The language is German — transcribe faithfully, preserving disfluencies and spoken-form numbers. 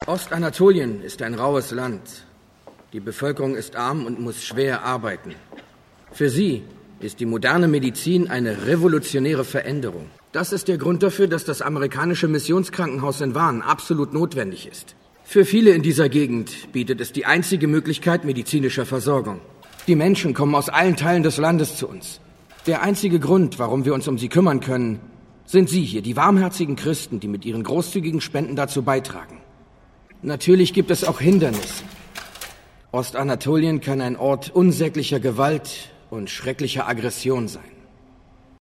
Ostanatolien ist ein raues Land. Die Bevölkerung ist arm und muss schwer arbeiten. Für sie ist die moderne Medizin eine revolutionäre Veränderung. Das ist der Grund dafür, dass das amerikanische Missionskrankenhaus in Van absolut notwendig ist. Für viele in dieser Gegend bietet es die einzige Möglichkeit medizinischer Versorgung. Die Menschen kommen aus allen Teilen des Landes zu uns. Der einzige Grund, warum wir uns um sie kümmern können, sind Sie hier, die warmherzigen Christen, die mit ihren großzügigen Spenden dazu beitragen. Natürlich gibt es auch Hindernisse. Ostanatolien kann ein Ort unsäglicher Gewalt und schrecklicher Aggression sein.